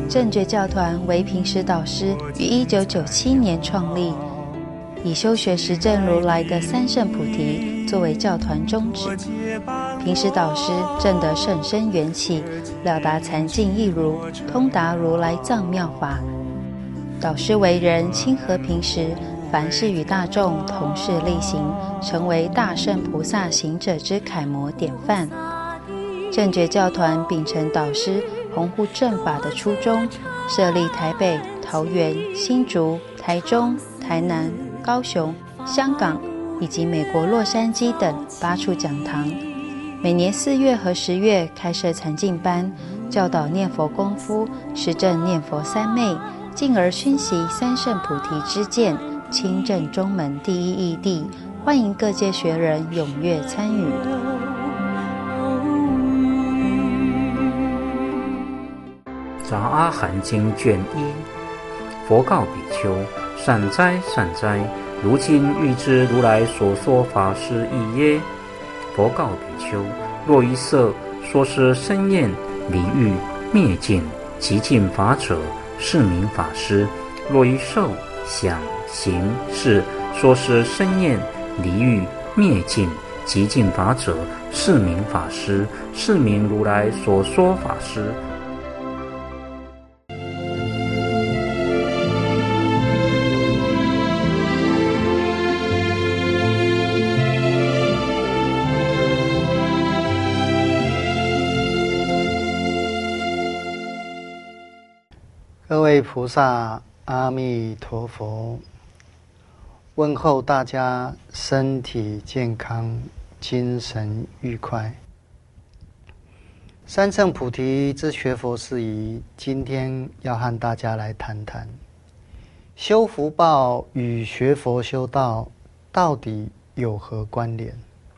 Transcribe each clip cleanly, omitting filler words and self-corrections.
正觉教团为平时导师于1997年创立，以修学实证如来的三圣菩提作为教团宗旨。平时导师证得甚深缘起，了达禅境义如，通达如来藏妙法。导师为人亲和平时，凡事与大众同事力行，成为大圣菩萨行者之楷模典范。正觉教团秉承导师弘护正法的初衷，设立台北、桃园、新竹、台中、台南、高雄、香港以及美国洛杉矶等8处讲堂，每年4月和10月开设禅境班，教导念佛功夫，实证念佛三昧，进而熏习三圣菩提之见，亲证中门第一义谛，欢迎各界学人踊跃参与。 杂阿含经卷1，佛告比丘：善哉善哉，如今欲知如来所说法是义耶？佛告比丘：若一色说是生厌离欲灭尽极尽法者，是名法师；若一受想行识说是生厌离欲灭尽极尽法者，是名法师，是名如来所说法师。 各位菩萨，阿弥陀佛！问候大家身体健康，精神愉快。三圣菩提之学佛事宜，今天要和大家来谈谈，修福报与学佛修道到底有何关联？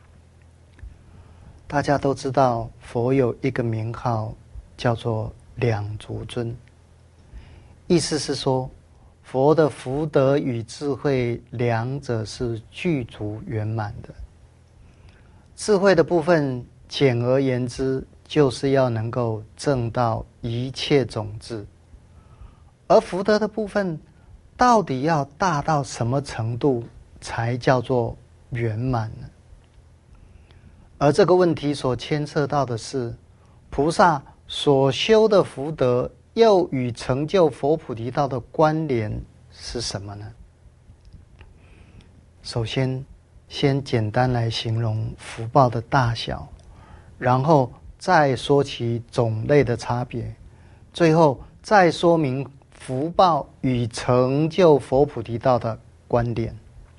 大家都知道，佛有一个名号，叫做两足尊。意思是说，佛的福德与智慧两者是具足圆满的。智慧的部分，简而言之，就是要能够证到一切种智；而福德的部分，到底要大到什么程度才叫做圆满呢？而这个问题所牵涉到的是，菩萨所修的福德又与成就佛菩提道的关联是什么呢？首先简单来形容福报的大小，然后再说其种类的差别，最后再说明福报与成就佛菩提道的关联。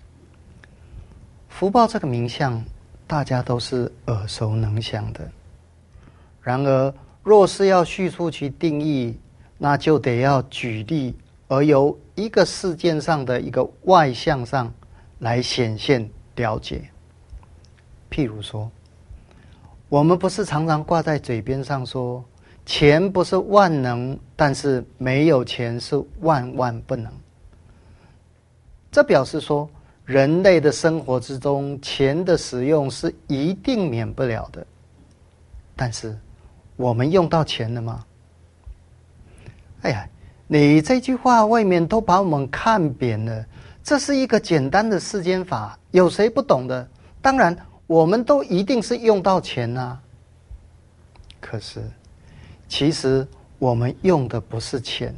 福报这个名相，大家都是耳熟能详的。然而，若是要叙述其定义，那就得要举例，而由一个事件上的一个外象上来显现了解。譬如说，我们不是常常挂在嘴边上说，钱不是万能，但是没有钱是万万不能。这表示说，人类的生活之中，钱的使用是一定免不了的。但是，我们用到钱了吗？哎呀，你这句话未免都把我们看扁了。这是一个简单的世间法，有谁不懂的？当然，我们都一定是用到钱啊。可是，其实我们用的不是钱。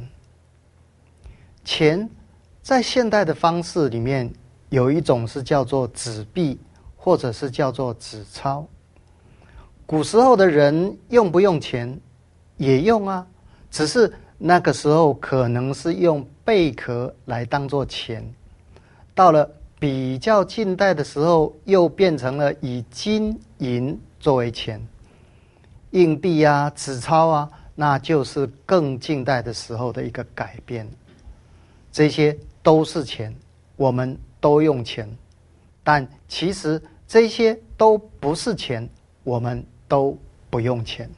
钱在现代的方式里面，有一种是叫做纸币，或者是叫做纸钞。古时候的人用不用钱？也用啊，只是那个时候可能是用贝壳来当作钱，到了比较近代的时候，又变成了以金银作为钱，硬币啊、纸钞啊，那就是更近代的时候的一个改变。这些都是钱，我们都用钱，但其实这些都不是钱，我们都不用钱。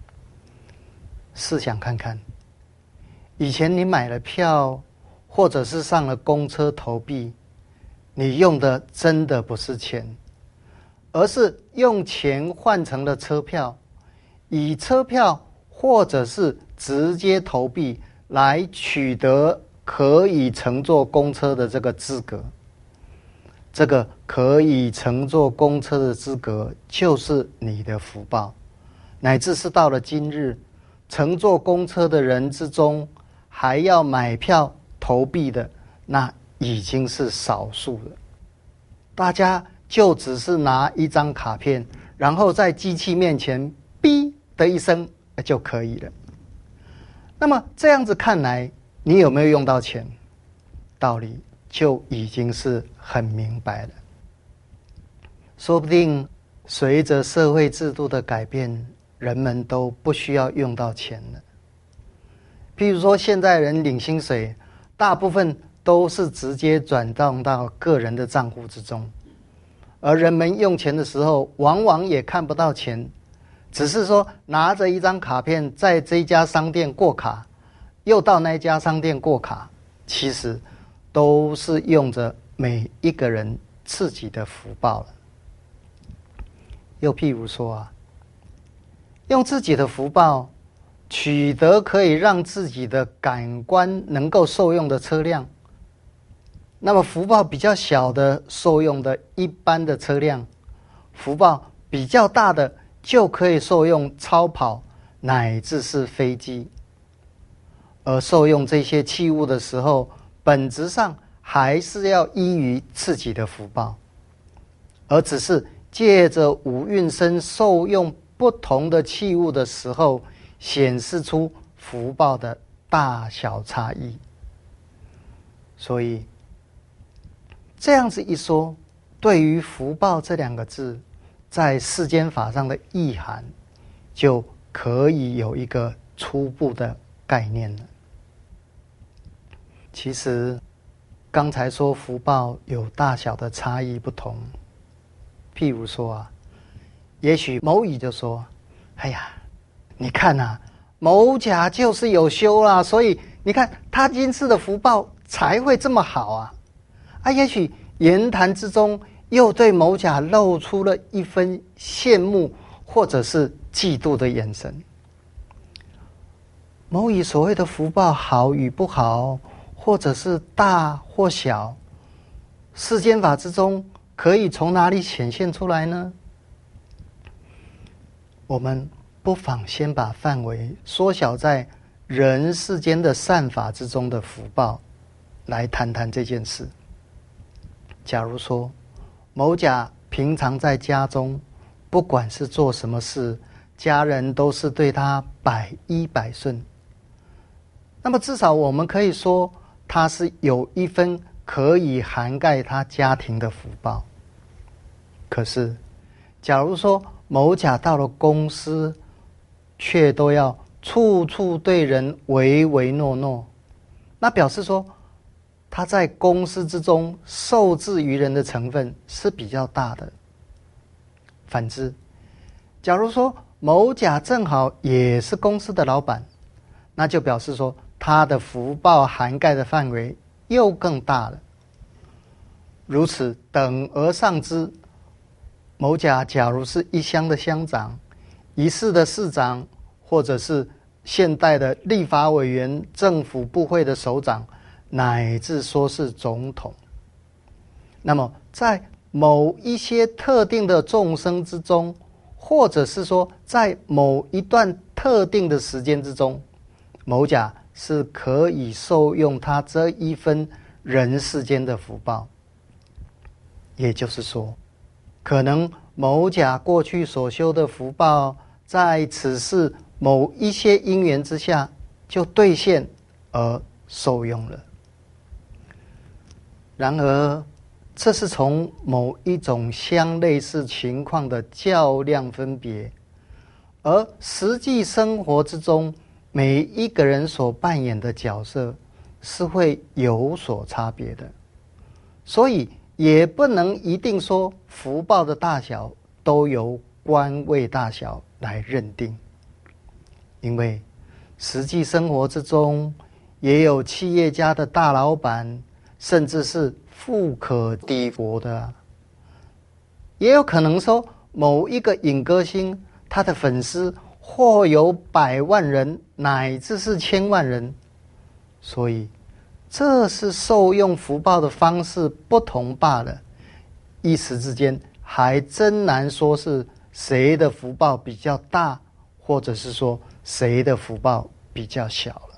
试想看看，以前你买了票，或者是上了公车投币，你用的真的不是钱，而是用钱换成了车票，以车票或者是直接投币来取得可以乘坐公车的这个资格。这个可以乘坐公车的资格就是你的福报，乃至是到了今日，乘坐公车的人之中，还要买票投币的，那已经是少数了。大家就只是拿一张卡片，然后在机器面前哔的一声就可以了。那么这样子看来，你有没有用到钱？道理就已经是很明白了。说不定随着社会制度的改变，人们都不需要用到钱了。譬如说现在人领薪水，大部分都是直接转账到个人的账户之中，而人们用钱的时候往往也看不到钱，只是说拿着一张卡片在这一家商店过卡，又到那一家商店过卡，其实都是用着每一个人自己的福报了。又譬如说用自己的福报取得可以让自己的感官能够受用的车辆，那么福报比较小的受用的一般的车辆，福报比较大的就可以受用超跑乃至是飞机。而受用这些器物的时候，本质上还是要依于自己的福报，而只是借着五蕴身受用不同的器物的时候，显示出福报的大小差异。所以这样子一说，对于福报这两个字在世间法上的意涵，就可以有一个初步的概念了。其实刚才说福报有大小的差异不同，譬如说也许某乙就说，哎呀，你看某甲就是有修啦，所以你看他今世的福报才会这么好也许言谈之中又对某甲露出了一分羡慕或者是嫉妒的眼神。某乙所谓的福报好与不好，或者是大或小，世间法之中可以从哪里显现出来呢？我们不妨先把范围缩小在人世间的善法之中的福报，来谈谈这件事。假如说某甲平常在家中，不管是做什么事，家人都是对他百依百顺，那么至少我们可以说他是有一分可以涵盖他家庭的福报。可是假如说某甲到了公司，却都要处处对人唯唯诺诺，那表示说他在公司之中受制于人的成分是比较大的。反之，假如说某甲正好也是公司的老板，那就表示说他的福报涵盖的范围又更大了。如此等而上之，某甲假如是一乡的乡长，一市的市长，或者是现代的立法委员、政府部会的首长，乃至说是总统，那么在某一些特定的众生之中，或者是说在某一段特定的时间之中，某甲是可以受用他这一分人世间的福报。也就是说，可能某甲过去所修的福报，在此世某一些因缘之下就兑现而受用了。然而这是从某一种相类似情况的较量分别，而实际生活之中每一个人所扮演的角色是会有所差别的，所以也不能一定说福报的大小都由官位大小来认定。因为实际生活之中也有企业家的大老板，甚至是富可敌国的也有可能说某一个影歌星，他的粉丝或有100万人乃至是1000万人， 所以这是受用福报的方式不同罢了，一时之间还真难说是谁的福报比较大，或者是说谁的福报比较小了。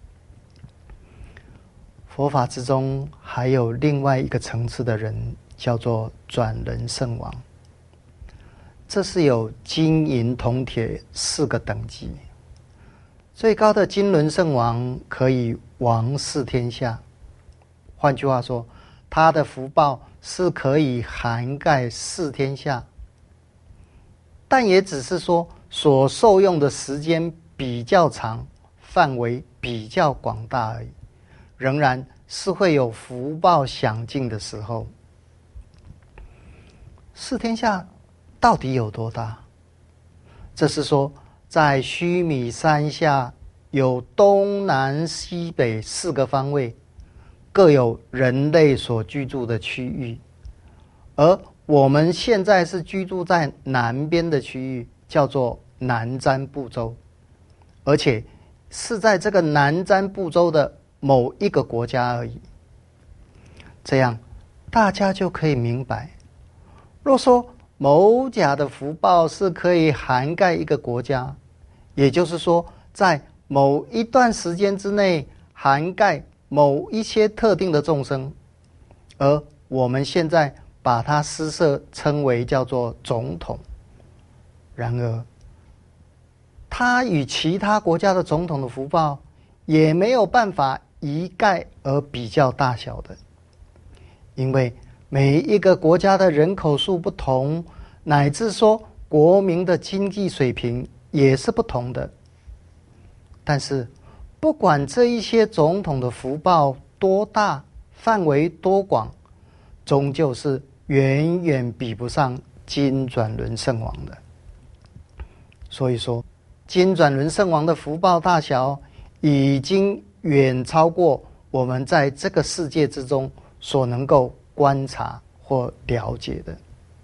佛法之中还有另外一个层次的人，叫做转轮圣王。这是有金银铜铁4个等级，最高的金轮圣王可以王4天下，换句话说，他的福报是可以涵盖4天下，但也只是说所受用的时间比较长，范围比较广大而已，仍然是会有福报享尽的时候。4天下到底有多大？这是说在须弥山下有东南西北4个方位，各有人类所居住的区域，而我们现在是居住在南边的区域，叫做南瞻部洲，而且是在这个南瞻部洲的某一个国家而已。这样大家就可以明白，若说某甲的福报是可以涵盖一个国家，也就是说在某一段时间之内涵盖某一些特定的众生，而我们现在把它施设称为叫做总统。然而他与其他国家的总统的福报也没有办法一概而比较大小的，因为每一个国家的人口数不同，乃至说国民的经济水平也是不同的。但是不管这一些总统的福报多大，范围多广，终究是远远比不上金转轮圣王的。所以说金转轮圣王的福报大小已经远超过我们在这个世界之中所能够观察或了解的。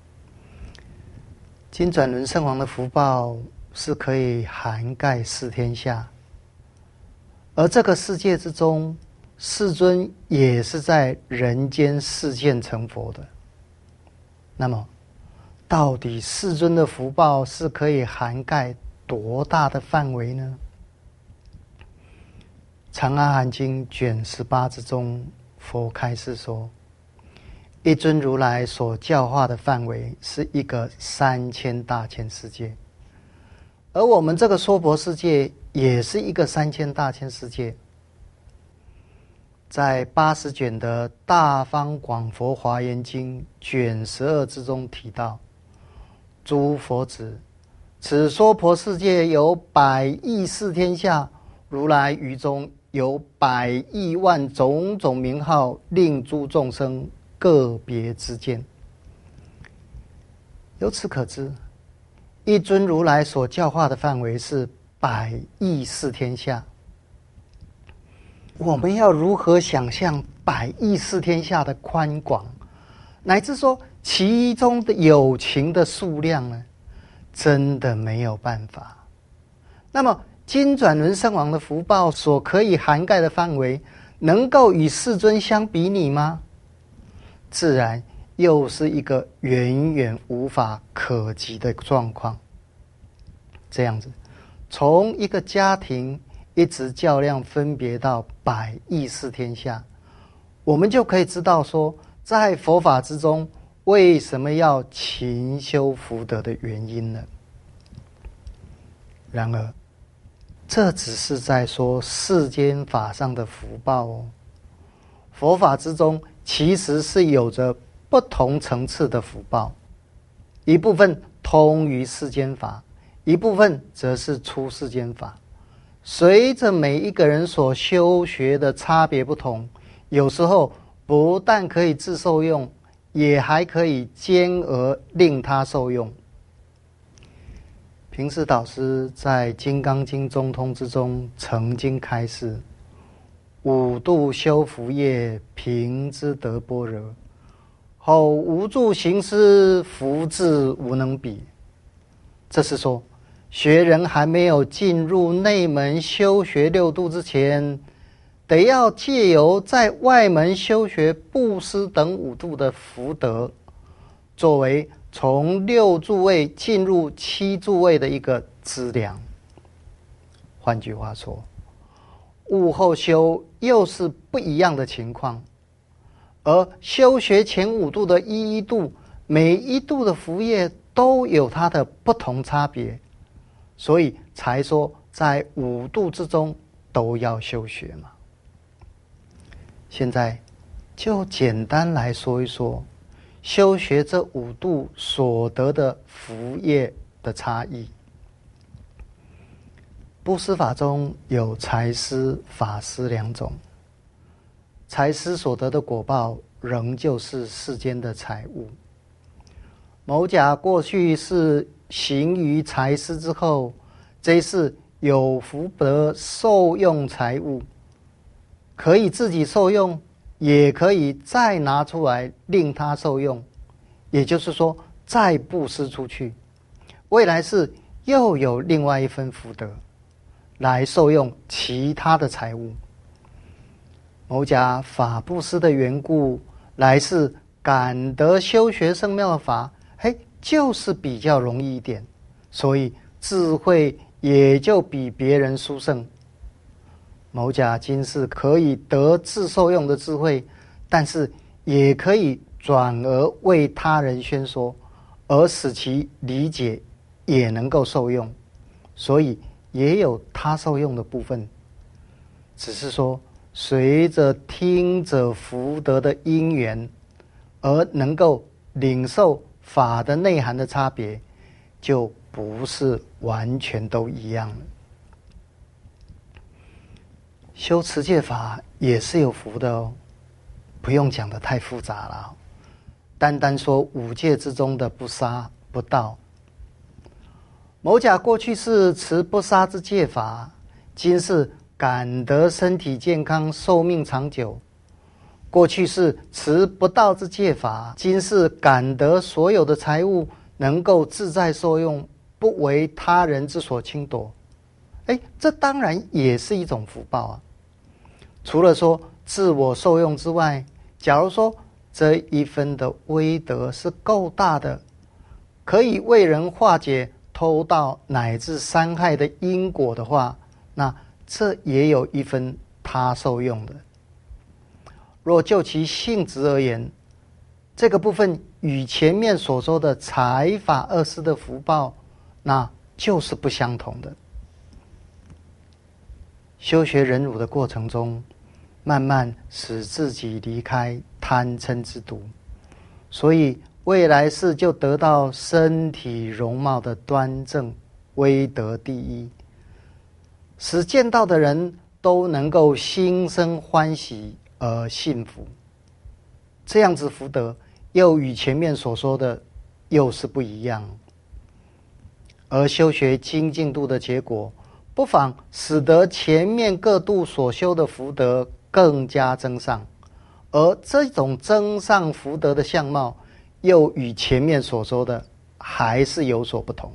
金转轮圣王的福报是可以涵盖4天下，而这个世界之中，世尊也是在人间示现成佛的。那么到底世尊的福报是可以涵盖多大的范围呢？长阿含经卷18之中，佛开示说，一尊如来所教化的范围是一个3000大千世界，而我们这个娑婆世界也是一个3000大千世界。在80卷的大方广佛华严经卷12之中提到，诸佛子，此娑婆世界有100亿4天下，如来于中有100亿万种种名号，令诸众生个别之见。由此可知，一尊如来所教化的范围是100亿4天下。我们要如何想象100亿4天下的宽广，乃至说其中的有情的数量呢？真的没有办法。那么金转轮圣王的福报所可以涵盖的范围，能够与世尊相比拟吗？自然又是一个远远无法可及的状况。这样子，从一个家庭一直较量分别到100亿4天下，我们就可以知道说，在佛法之中为什么要勤修福德的原因呢？然而这只是在说世间法上的福报哦，佛法之中其实是有着不同层次的福报，一部分通于世间法，一部分则是出世间法。随着每一个人所修学的差别不同，有时候不但可以自受用，也还可以兼而令他受用。平时导师在《金刚经》中通之中曾经开示：5度修福业，平之得般若；后无住行施，福至无能比。这是说，学人还没有进入内门修学6度之前， 得要借由在外门修学布施等5度的福德，作为从6住位进入7住位的一个资粮。换句话说，悟后修又是不一样的情况，而修学前5度的一度，每一度的福业都有它的不同差别，所以才说在5度之中都要修学嘛。现在就简单来说一说修学这5度所得的福业的差异。布施法中有财施、法施2种。财施所得的果报仍旧是世间的财物。某甲过去是行于财施之后，这一世有福得受用财物，可以自己受用，也可以再拿出来令他受用，也就是说再布施出去。未来世又有另外一份福德来受用其他的财物。某甲法布施的缘故，来世感得修学圣妙的法，就是比较容易一点，所以智慧也就比别人殊胜。某甲今世可以得自受用的智慧，但是也可以转而为他人宣说，而使其理解也能够受用，所以也有他受用的部分。只是说随着听者福德的因缘，而能够领受法的内涵的差别，就不是完全都一样了。修持戒法也是有福的哦，不用讲得太复杂了。单单说5戒之中的不杀不盗。某甲过去是持不杀之戒法，今世感得身体健康，寿命长久。过去是持不盗之戒法，今世感得所有的财物能够自在受用，不为他人之所侵夺。这当然也是一种福报啊。除了说自我受用之外，假如说这一分的威德是够大的，可以为人化解偷盗乃至伤害的因果的话，那这也有一分他受用的。若就其性质而言，这个部分与前面所说的财法2施的福报，那就是不相同的。修学忍辱的过程中，慢慢使自己离开贪嗔之毒，所以未来世就得到身体容貌的端正，威德第一，使见到的人都能够心生欢喜而幸福。这样子福德又与前面所说的又是不一样。而修学精进度的结果，不妨使得前面各度所修的福德更加增上，而这种增上福德的相貌，又与前面所说的还是有所不同。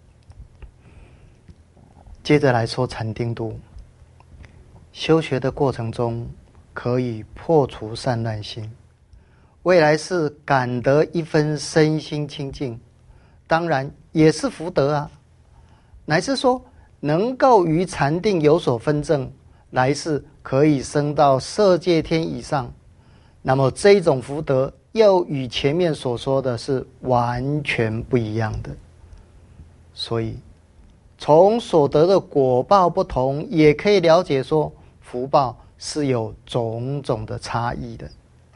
接着来说禅定度。修学的过程中，可以破除散乱心，未来是感得一分身心清净，当然也是福德啊。乃至说能够于禅定有所分证，来世可以升到色界天以上，那么这种福德又与前面所说的是完全不一样的。所以从所得的果报不同，也可以了解说福报是有种种的差异的。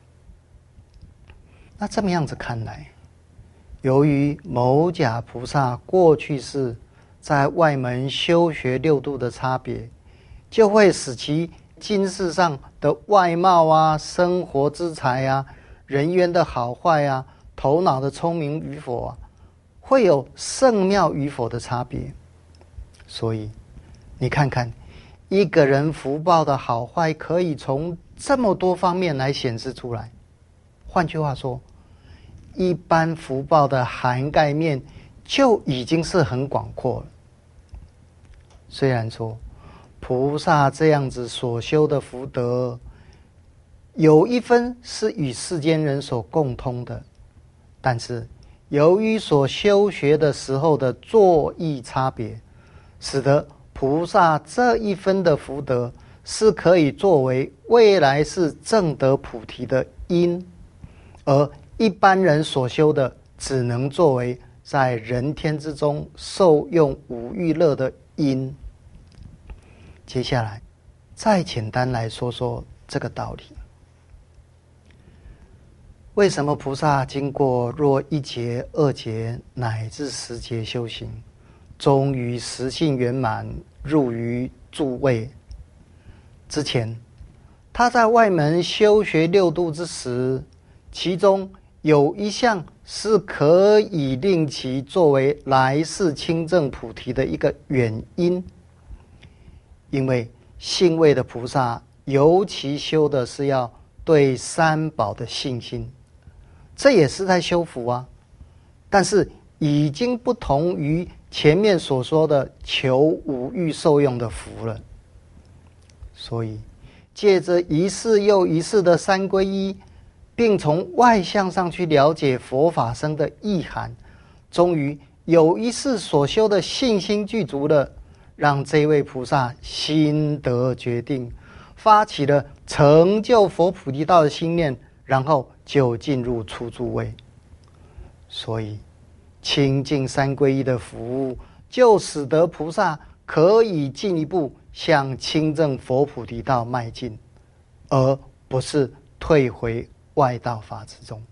那这么样子看来，由于某甲菩萨过去是在外门修学6度的差别，就会使其今世上的外貌啊、生活之财啊、人缘的好坏啊、头脑的聪明与否啊，会有圣妙与否的差别。所以你看看一个人福报的好坏，可以从这么多方面来显示出来。换句话说，一般福报的涵盖面就已经是很广阔了。虽然说菩萨这样子所修的福德，有一分是与世间人所共通的，但是由于所修学的时候的作意差别，使得菩萨这一分的福德是可以作为未来世证得菩提的因，而一般人所修的只能作为在人天之中受用五欲乐的因。接下来再简单来说说这个道理。为什么菩萨经过若一劫、二劫乃至10劫修行，终于实性圆满，入于住位？之前他在外门修学六度之时，其中有一项是可以令其作为来世清正菩提的一个原因。因为信位的菩萨尤其修的是要对三宝的信心，这也是在修福啊，但是已经不同于前面所说的求五欲受用的福了。所以借着一世又一世的三皈依，并从外向上去了解佛法僧的意涵，终于有一世所修的信心具足了，让这位菩萨心得决定，发起了成就佛菩提道的心念，然后就进入初住位。所以清净三皈依的服务，就使得菩萨可以进一步向清正佛菩提道迈进，而不是退回外道法之中。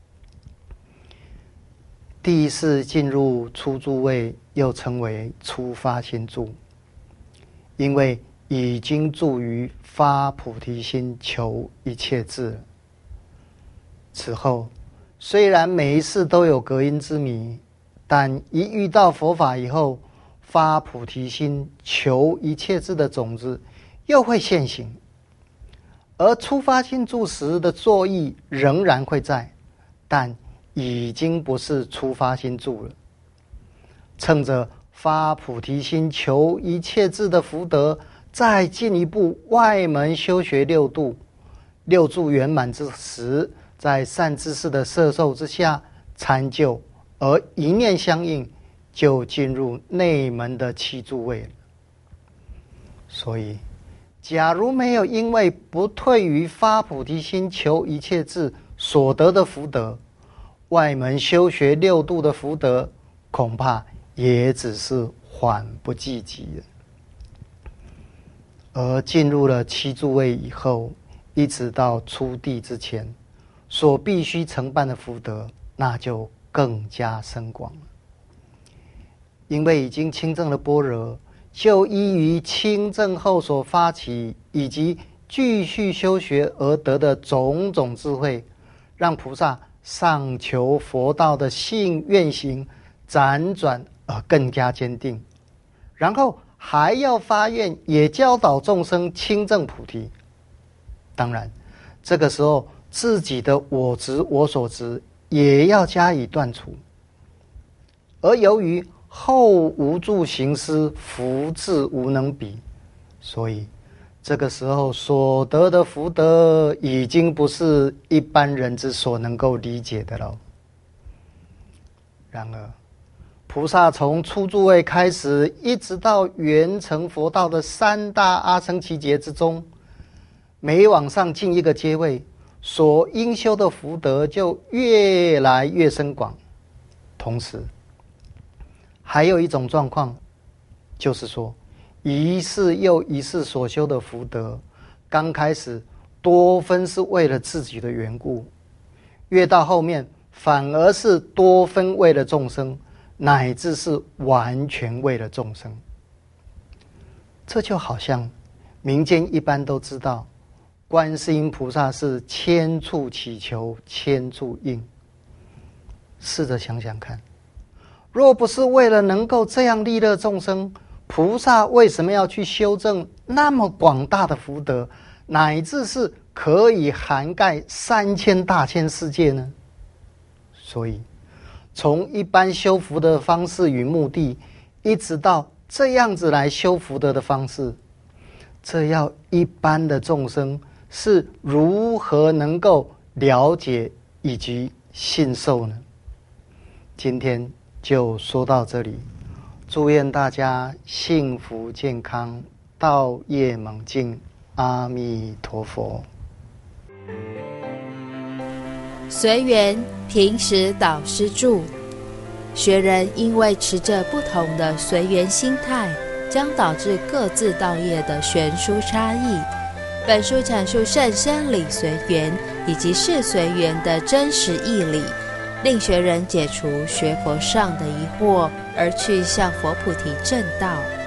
第一世进入初住位，又称为初发心住，因为已经住于发菩提心求一切智了。此后虽然每一世都有隔音之谜，但一遇到佛法以后，发菩提心求一切智的种子又会现行，而初发心住时的作意仍然会在，但已经不是初发心住了。趁着发菩提心求一切智的福德，再进一步外门修学六度，六住圆满之时，在善知识的摄受之下参就，而一念相应，就进入内门的七住位了。所以假如没有因为不退于发菩提心求一切智所得的福德，外门修学六度的福德恐怕也只是缓不济急了。而进入了七住位以后，一直到初地之前，所必须承办的福德那就更加深广了。因为已经清正了般若，就依于清正后所发起以及继续修学而得的种种智慧，让菩萨上求佛道的信愿行辗转而更加坚定，然后还要发愿也教导众生清正菩提。当然这个时候自己的我执我所执也要加以断除。而由于后无助行施，福智无能比，所以这个时候所得的福德已经不是一般人之所能够理解的了。然而菩萨从初住位开始，一直到圆成佛道的三大阿僧祇劫之中，每往上进一个阶位，所应修的福德就越来越深广。同时还有一种状况，就是说一世又一世所修的福德，刚开始多分是为了自己的缘故，越到后面反而是多分为了众生，乃至是完全为了众生。这就好像民间一般都知道，观世音菩萨是千处祈求千处应。试着想想看，若不是为了能够这样利乐众生，菩萨为什么要去修正那么广大的福德，乃至是可以涵盖3000大千世界呢？所以从一般修福德的方式与目的，一直到这样子来修福德的方式， 这要一般的众生是如何能够了解以及信受呢？今天就说到这里，祝愿大家幸福健康，道业猛进，阿弥陀佛。 随缘平时导师著，学人因为持着不同的随缘心态，将导致各自道业的悬殊差异。本书阐述甚深理随缘以及事随缘的真实义理，令学人解除学佛上的疑惑，而去向佛菩提正道。